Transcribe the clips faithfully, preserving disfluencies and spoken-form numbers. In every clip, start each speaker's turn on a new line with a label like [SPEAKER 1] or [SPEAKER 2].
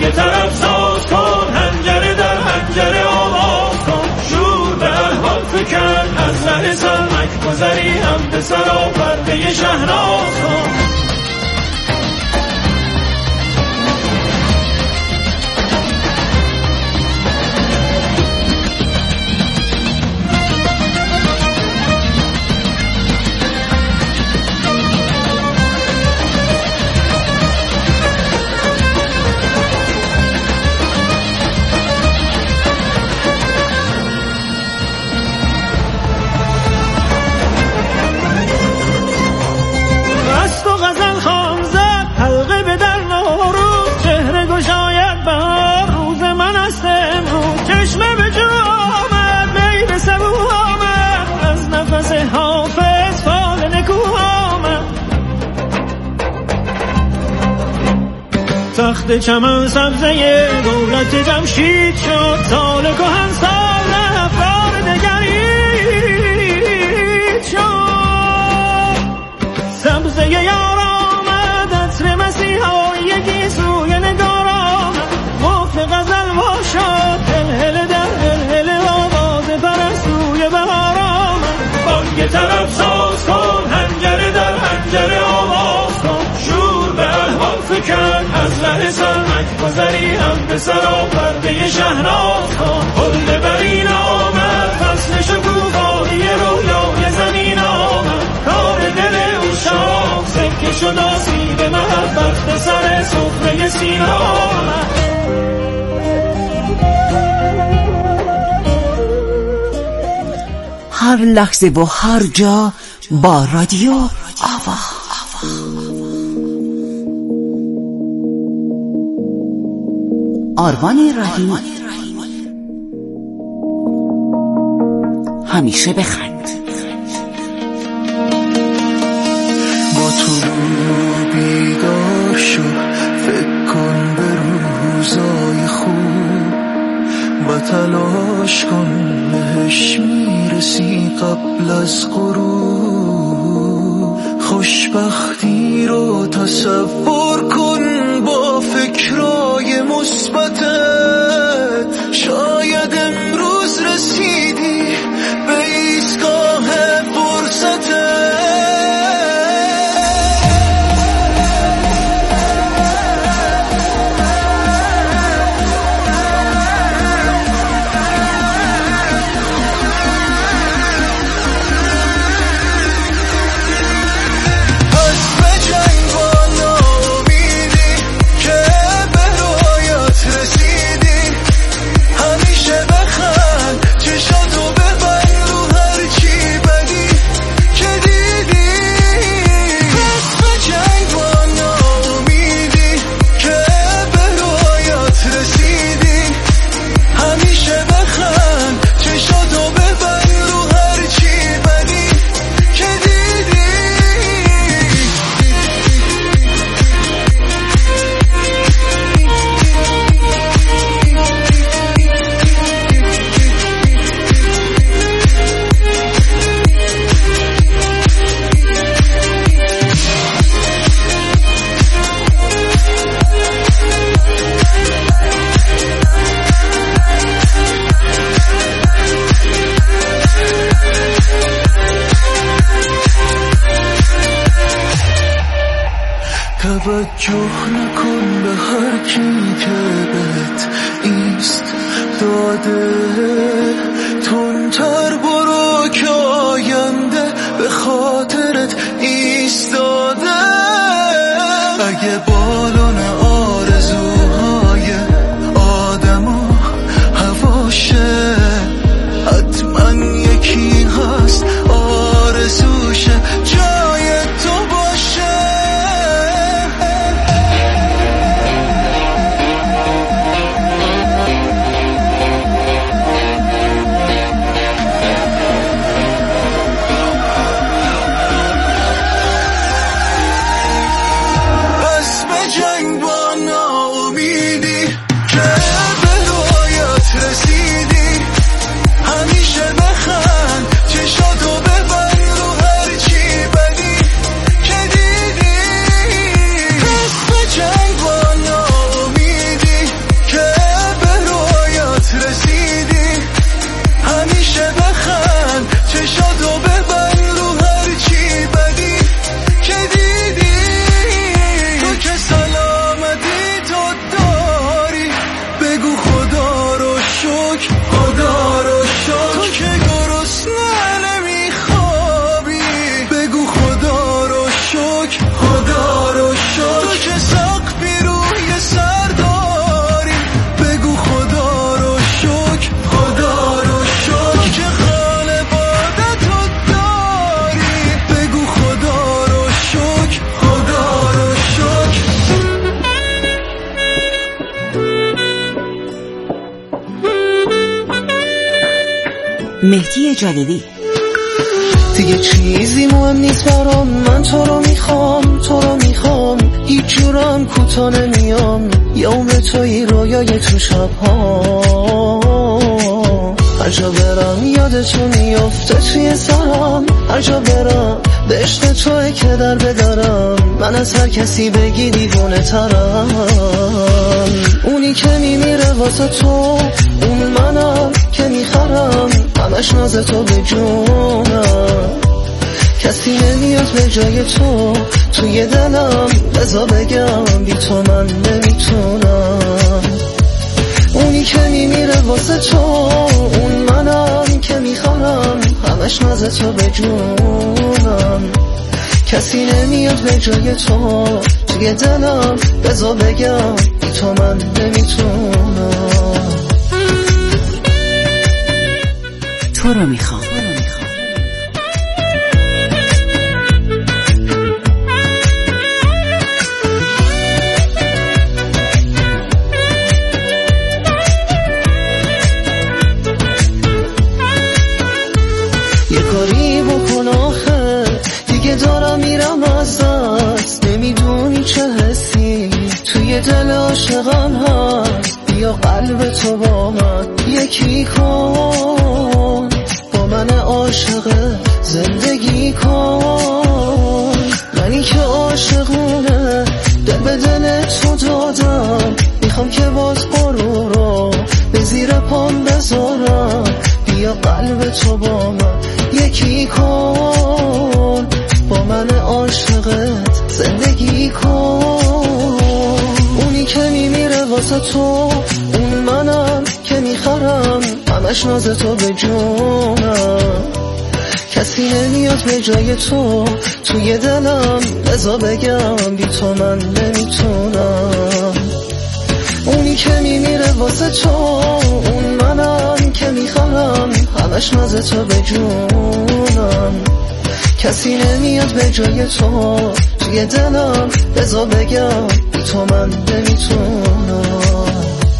[SPEAKER 1] بانگ طرف ساز کن، هنجره در هنجره آواز کن، شور به احوال فکن، از ره سرمک گذری هم به سرا پرده شهناز کن.
[SPEAKER 2] تخت چمن سبزه دولت جمشید شد، سال کهن سال افکار دگرید شد. سبزه یار آمد، عطر مسیحایی گیسوی نگار آمد، مفت غزل وا شد، هلهله در هلهله آواز پرستوی بهار آمد.
[SPEAKER 1] بانگ طرف ساز کن، هنجره در هنجره آواز کن، شور به احوال فکن، از ره سرمک گذری هم به سرا پرده شهناز کن. حل برین آمد، فصل شکوفایی رویای زمین آمد، کار دل او شام سکه شد آسیب محبت به سر سفره سینا آمد.
[SPEAKER 3] هر لحظه و هر جا با رادیو آوا. آرمان رحیم، همیشه بخند.
[SPEAKER 4] با تو بیدار شو، فکر کن به روزای خوب و تلاش کن بهش میرسی قبل از غروب. خوشبختی رو تصور کن با فکرای مثبتت، شاید امروز رسیدی به ایستگاه فرصتت. توجه نکن به هر کی که بهت ایست داده، تندتر برو که آینده به خاطرت ایستاده. اگه بالون آرزوهای آدما هواشه، حتما یکی هست آرزوشه جای تو باشه.
[SPEAKER 3] مهدی جلیلی.
[SPEAKER 4] دیگه چیزی مهم نیست برام، من تو رو میخوام، تو رو میخوام، هیچ جورم کوتا نمیام، یوم توی رویای تو شبها، هر جا برم یادتو میفته توی سرم، هر جا برم به عشق توی که در بدارم، من از هر کسی بگی دیوونه ترم، اونی که میمیره واسه تو، اون منم که میخرم، همش ناز تو به جونم، کسی نمیاد به جای تو توی دلم، بذار بگم بی تو من نمیتونم، اونی که میمیره واسه تو، اون منم که میخوام، همش ناز تو به جونم، کسی نمیاد به جای تو توی دلم، بذار بگم بی تو من نمیتونم.
[SPEAKER 3] تو رو میخوام.
[SPEAKER 4] یه کاری بکن آخه، دیگه دارم میرم از دست، نمیدونی چه حسی توی دل عاشقم هست، بیا قلب تو با من یکی کن، با من عاشق زندگی کن، منی که عاشقونه دل به دل تو دادم، میخوام که باز غرور رو به زیر پام بذارم، بیا قلب تو با من یکی کن، با من عاشقت زندگی کن، اونی که میمیره واسه تو، اون منم که میخرم، همش ناز تو به جونم، کسی نمیاد به جای تو توی دلم، بذار بگم بی تو من نمیتونم، اونی که میمیره واسه تو، اون منم که میخوام، همش ناز تو به جونم، کسی نمیاد به جای تو توی دلم، بذار بگم بی تو من نمیتونم.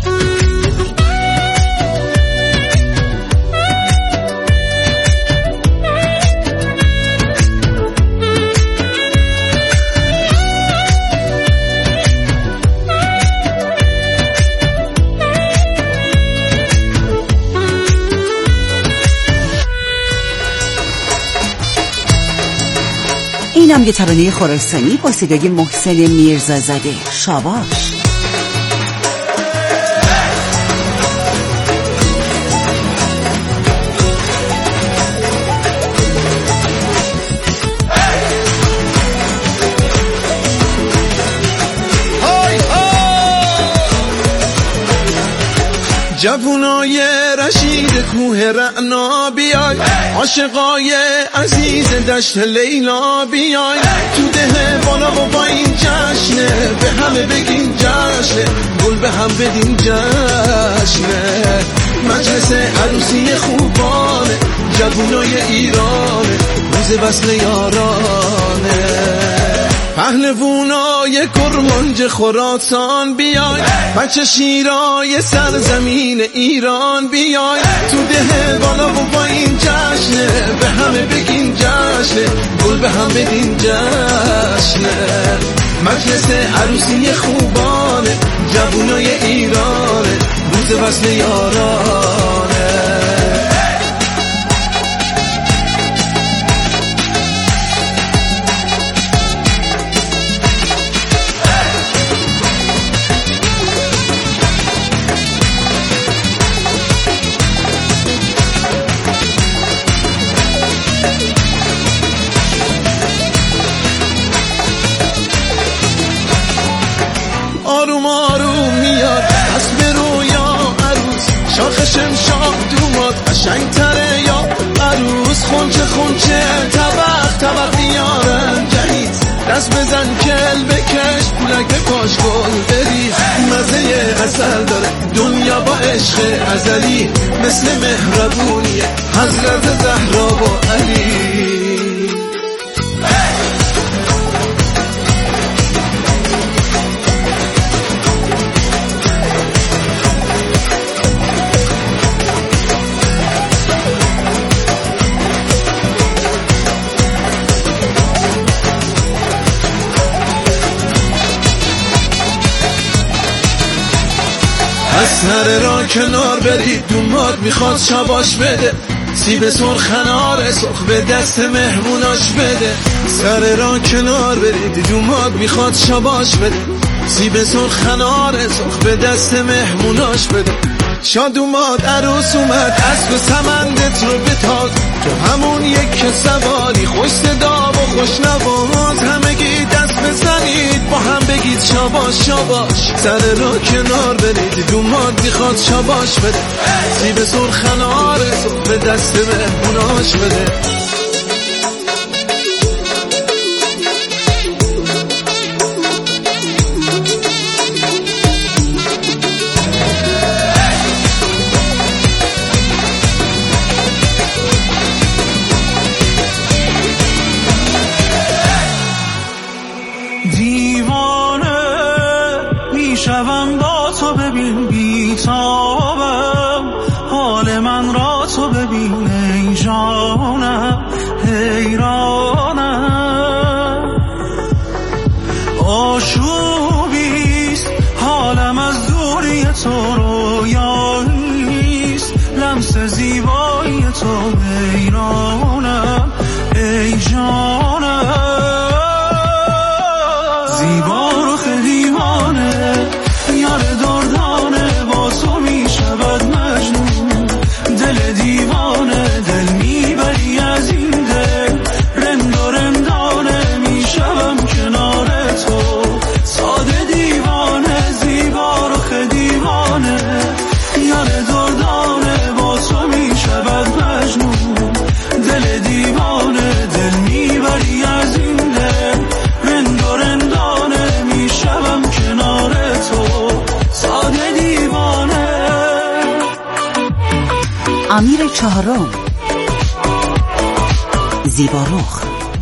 [SPEAKER 3] اینم یه ترانه خراسانی با صدای محسن میرزازاده. شاباش.
[SPEAKER 5] جوونای رشید کوه رعنا بیای، عاشقای عزیز دشت لیلا بیای، تو ده بالا و با این جشنه، به همه بگین جشنه، گل به هم بدین جشنه، مجلس عروسی خوبانه، جوونای ایرانه، روز وصل یارانه، پهلوونای کرمانج خراسان بیای، بچه شیرای سرزمین ایران بیای، تو ده بالا و با این جشنه، به همه بگین جشنه، گل به هم بدین جشنه، مجلس عروسی خوبانه، جوونای ایرانه، روز وصل یارانه. آروم آروم میاد از به رویا عروس، شاخ شمشاد دوماد قشنگ تره یا عروس، خونچه خونچه طبق طبق میارن جهیز، دست بزن کل بکش پولک به پاش گل بریز، مزه اصل داره دنیا با عشق ازلی، مثل مهربونیه حضرت زهرا و علی. از سر را کنار برید دوماد میخواد شاباش بده سیب سرخ انار سرخ به دست مهموناش بده سر را کنار برید دوماد میخواد شاباش بده سیب سرخ انار سرخ به دست مهموناش بده شاد اومد عروس اومد اسب سمندت رو بتاز تو همون یک که سواری خوش صدا و خوش نواز همگی دست بزنید با هم بگید شاباش شاباش سر را کنار برید دوماد میخواد شاباش بده سیب سرخ انار سرخ به دست مهموناش بده
[SPEAKER 2] شبم با تو ببین بیتابم حال من را تو ببین ای جانم حیرانم آشوبیست حالم از دوری تو رویاییست لمس زیبایی تو حیرانم ای جانم زیبا رخ دیوانه یار دردانه با تو می شود مجنون دل دیوانه دل میبری از این دل رند و رندانه می شوم کنار تو ساده دیوانه زیبا رخ دیوانه یار دردانه با تو می شود مجنون دل دیوانه دل میبری از این دل رند و رندانه می شوم کنار تو ساده دیوانه
[SPEAKER 3] امیر چهارم زیبارخ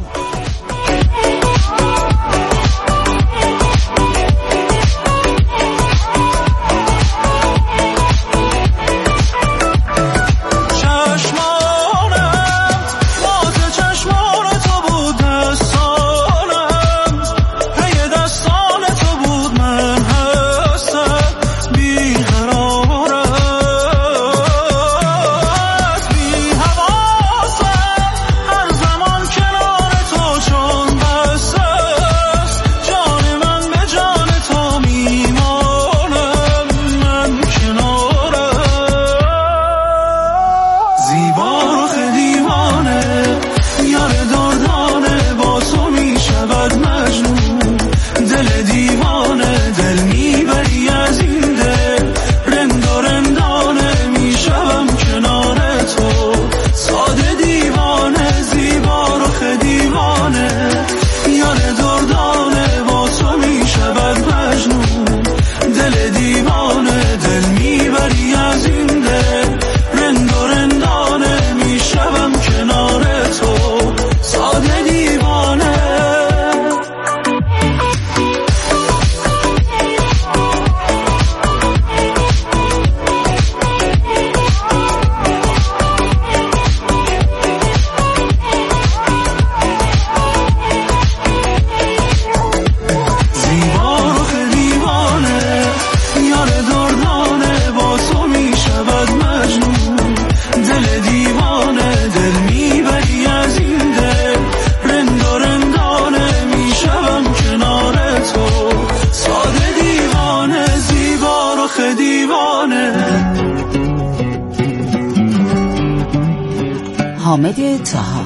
[SPEAKER 3] حامد طاها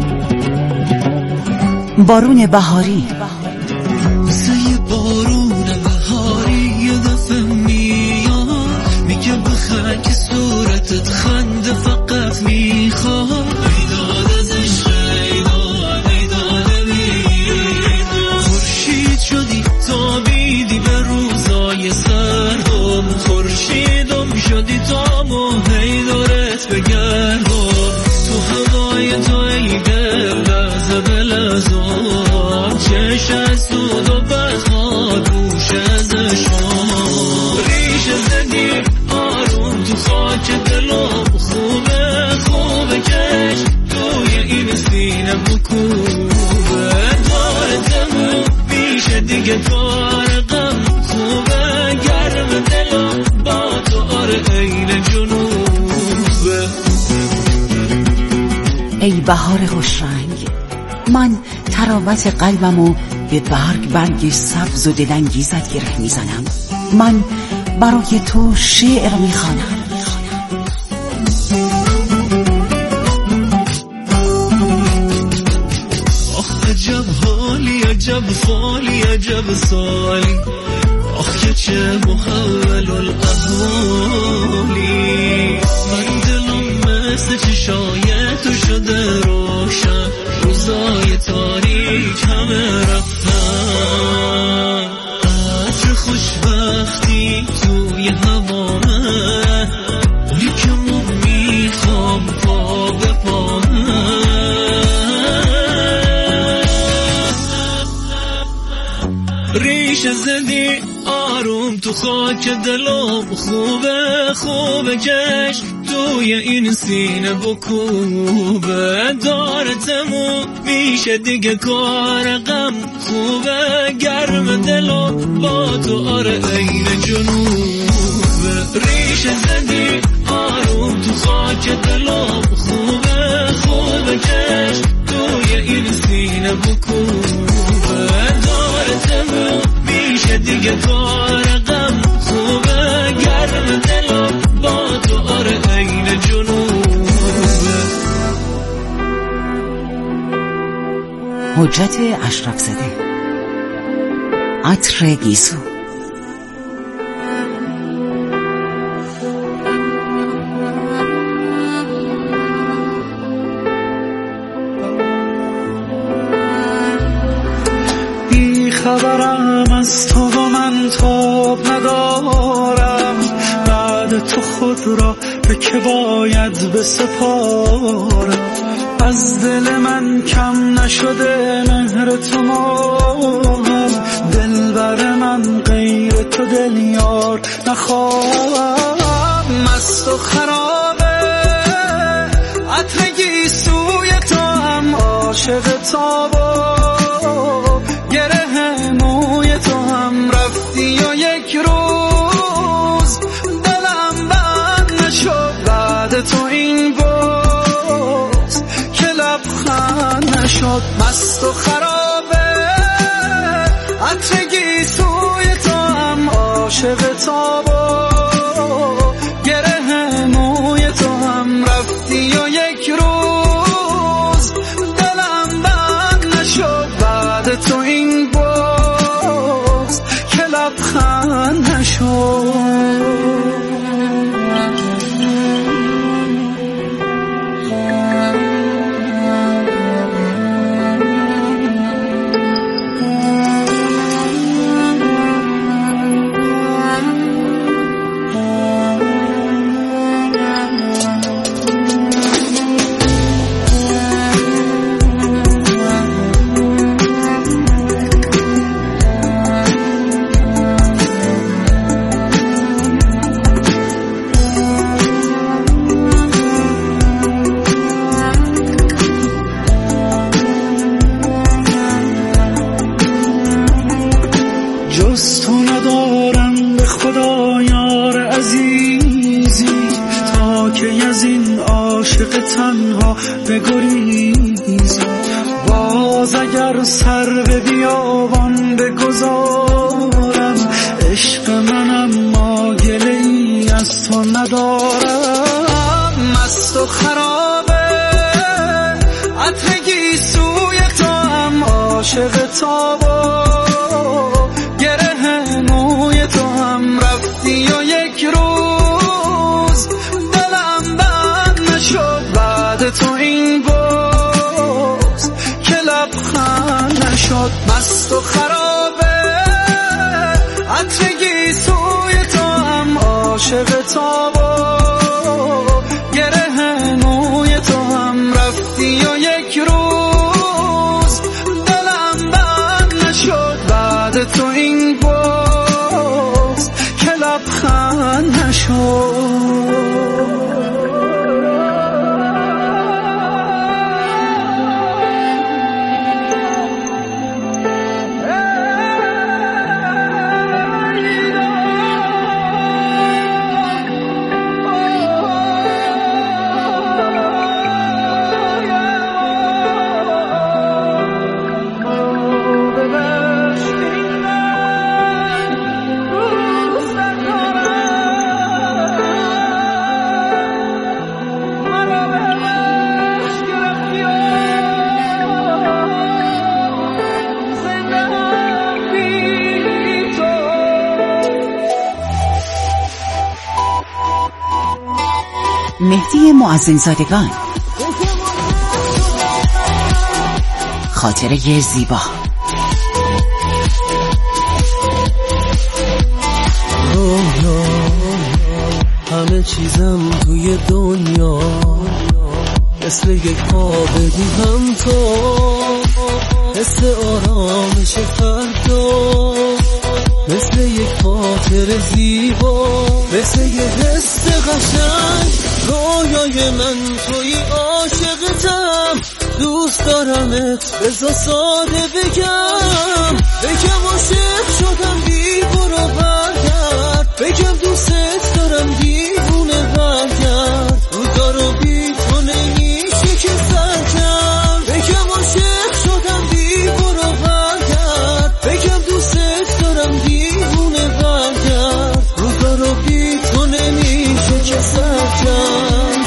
[SPEAKER 3] بارون بهاری
[SPEAKER 4] مثل یه بارون بهاری یه دفعه میاد میگه بخند که صورتت خنده فقط میخواد میداد ازش خیداد میداد میداد خورشید شدی تابیدی به روزای سردم خورشیدم شدی تام و هیدارت بگردم تو هوای تو ای دل لحظه به لحظه چش از سود و بخواد روش ازشون ریش زدی آروم تو خاک دلم خوبه خوبه کش توی این سینه بکوبه داره تموم میشه دیگه کار غم خوبه گرم دلم با
[SPEAKER 3] بهار خوشرنگ، من تراوت قلبمو به برگ برگ سبز و دلانگیزت گره میزنم. من برای تو شعر میخوانم.
[SPEAKER 6] آخ عجب حالی، عجب فالی، عجب سالی، آخ که چه محول الاحوالی. من دلم مثل چشای تو شده روشن، روزای تاریک همه رفتن. عطر خوشبختی توی هوامه، یکمو میخوام پا به پامه. ریشه زدی آروم تو خاک دلم، خوبه خوبه کش توی این سینه بکوبه. داره تموم میشه دیگه کار غم، خوبه گرم دلم با تو آره این جنوبه. ریشه زدی آروم تو خاک دلم، خوبه خوبه کش توی این سینه بکوبه. داره تموم میشه دیگه کار غم، خوبه گرم دلم با تو آره این جنوبه.
[SPEAKER 3] حجت اشرف زاده، عطر گیسو.
[SPEAKER 2] بی خبرم از تو و من تاب ندارم، بعد تو خود را به که باید بسپارم. از دل من کم نشده مهر تو ماهم، دلبر من غیر تو دل یار نخواهم. مست و خرابه عطر گیسوی تو هم، عاشق تابا گره موی تو هم. رفتی و یک روز دلم بند نشد، بعد تو این باز که لبخند نشد. مست و خرابه عطر گیسوی تو هم، عاشق تابا گره موی تو هم. رفتی و یک روز دلم بند نشد، بعد تو این باز که لبخند نشد. جز تو ندارم به خدا یار عزیزی، تا که از این عاشق تنها بگریزی. باز اگر سر به بیابان بگذارم، عشق منم ما گله ای از تو ندارم. مست و خرابه عطر گیسوی تو هم، عاشق تابا گره موی تو هم. رفتی و یک روز دلم بند نشد، بعد تو این باز که لبخند نشد. مست و خرابه عطر گیسوی تو هم، عاشق تابا گره موی تو هم. رفتی و یک روز دلم بند نشد، بعد تو این باز که لبخند نشد.
[SPEAKER 3] مهدی معزنزادگان. خاطره زیبا.
[SPEAKER 4] همه چیزم توی دنیا مثل یک خواب دیدم تو، حس آرامش فردا مثل یک خاطر زیبا، مثل یک حس قشنگ رویای من توی عاشقتم، دوست دارمت بذار ساده بگم بگم عاشق شدم بی برو برگرد، بگم دوست دارم دیوونه برگرد، روزا رو بی تو نمیشه که سر کرد، بگم عاشق شدم بی برو برگرد، بگم دوست دارم دیوونه برگرد، روزا رو بی تو نمیشه که سر کرد.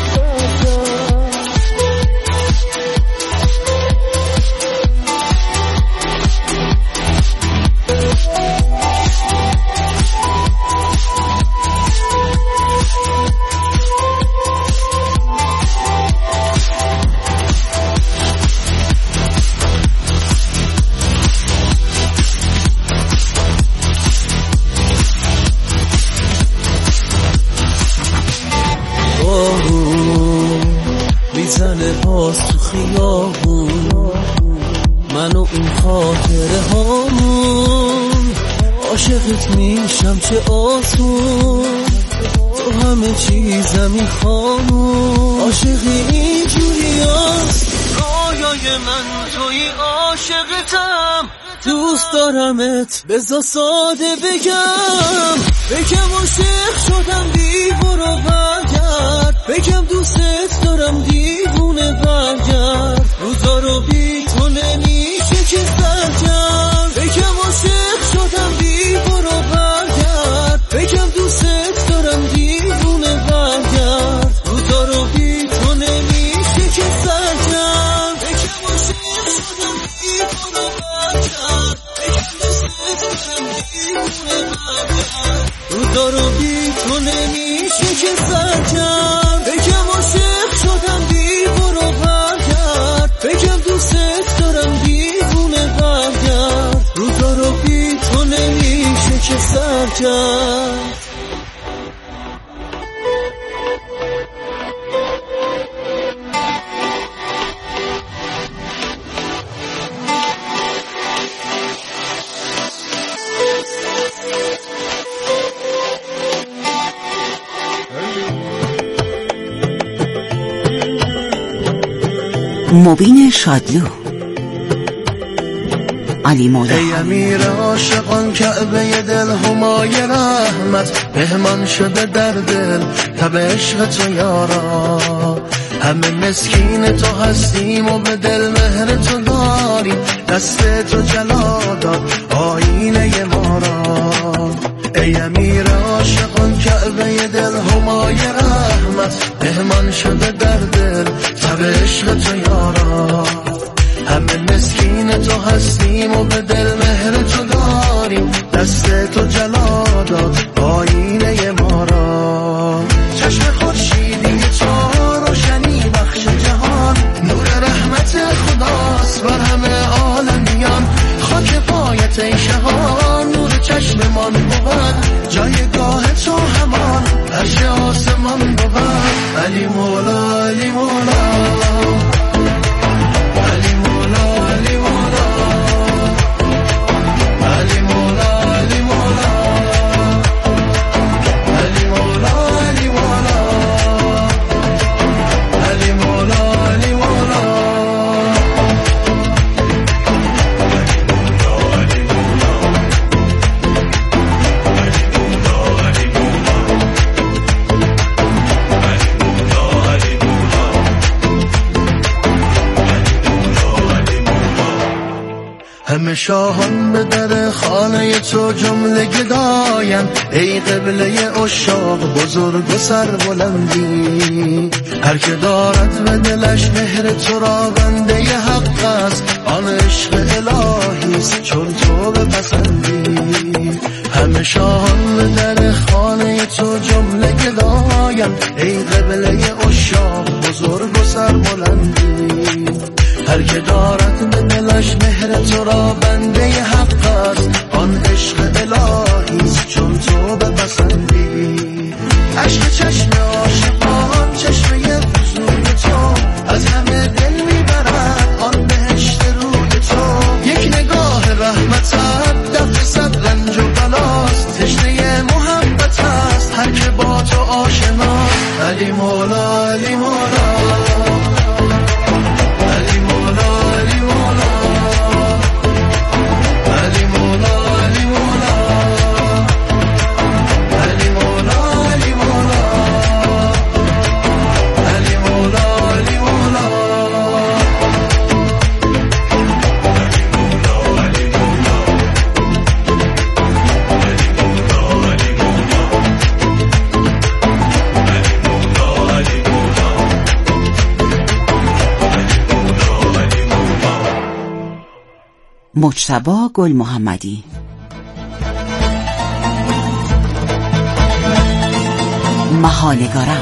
[SPEAKER 4] میزنه باز تو خیابون من و اون خاطره هامون، عاشقت میشم چه آسون، تو همه چیزم میخوامون، عاشقی اینجوری هست رویای من توی عاشقتم، دوست دارمت بذار ساده بگم بگم عاشق شدم بی برو برگرد، بگم دوست دارم دیوونه برگرد، روزا رو بی تو نمیشه که سر کرد، بگم عاشق شدم بی برو برگرد، بگم دوست دارم دیوونه برگرد، روزا رو بی تو نمیشه که سر کرد، بگم عاشق شدم بی برو برگرد، بگم دوست دارم دیوونه برگرد، روزا رو بی تو نمیشه که سر کرد، بگم عاشق شدم بی برو برگرد، بگم دوست دارم دیوونه برگرد، روزا رو بی تو نمیشه که سر کرد.
[SPEAKER 3] مبین شادلو. علی مولا.
[SPEAKER 5] ای امیر عاشقان کعبه دل همای رحمت مهمان شده در دل تب عشق تو یارا، همه مسکین تو هستیم و به دل مهر تو داریم، دست تو جلا داد آینه ما را. ای امیر عاشقان کعبه دل همای رحمت مهمان شده در دل تب عشق تو یارا، همه مسکین تو هستیم و به دل مهر تو داریم، دست تو جلا داد آینه ما را. چشم خورشیدی تو روشنی بخش جهان، نور رحمت خداست بر همه عالمیان، خاک پایت ای شهان نور چشممان بود، جایگاه تو همان عرش آسمان بود. علی مولا علی مولا علی مولا علی مولا علی مولا علی مولا علی مولا علی مولا علی مولا علی مولا همه شاهان به در خانه تو جمله گداین، ای قبله عشاق بزرگ و سربلندی، هر که دارد به دلش مهر تو را بنده حق است، آن عشق الهیست چون تو بپسندی. همه شاهان به در خانه تو جمله گدایم، ای قبله عشاق بزرگ و سربلندی. هر که دارد به دلش مهر تو را بنده حق است، آن عشق الهیست چون تو بپسندی. عشق چشم عاشقان چشمه حضور تو، از همه دل میبرد آن بهشت روی تو. یک نگاه رحمتت دفع صد رنج و بلاست، تشنه محبت است هر که با تو آشناست. علی مولا علی مولا علی مولا علی مولا علی مولا علی مولا علی مولا علی مولا علی مولا علی مولا
[SPEAKER 3] مجتبی گل محمدی. مهانگارم.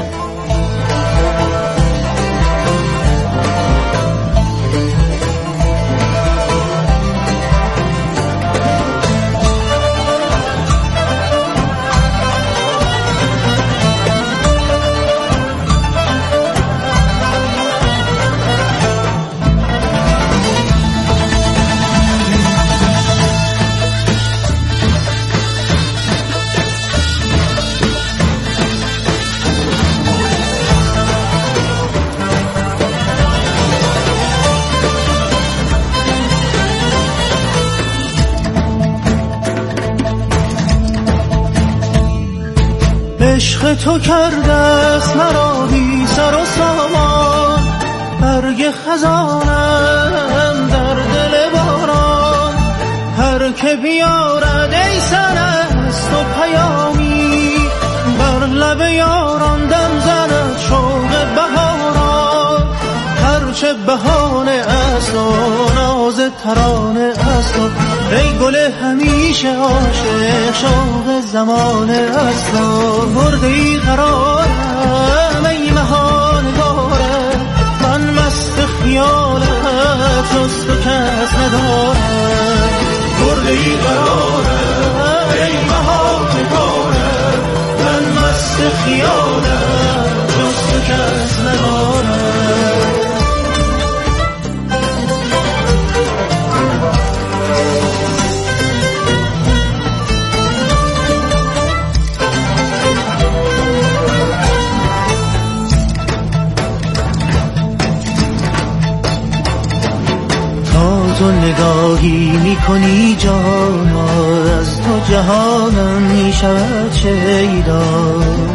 [SPEAKER 2] عشق تو کرده است مرا بی سر و سامان، برگ خزانم در دل باران. هر که بیارد ای سرست و پیامی، بر لب یاران دم زند شوق بهاران. هرچه بهانه است و ناز ترانه است و ای گل همیشه عاشق شوق زمانه است و برده ای قرارم ای مهانگارم. من مست خیالت جز تو کس ندارم.
[SPEAKER 1] برده ای قرارم ای مهانگارم، من مست خیالت جز تو کس ندارم.
[SPEAKER 2] تو نگاهی میکنی جانا، از تو جهانم میشود شیدا.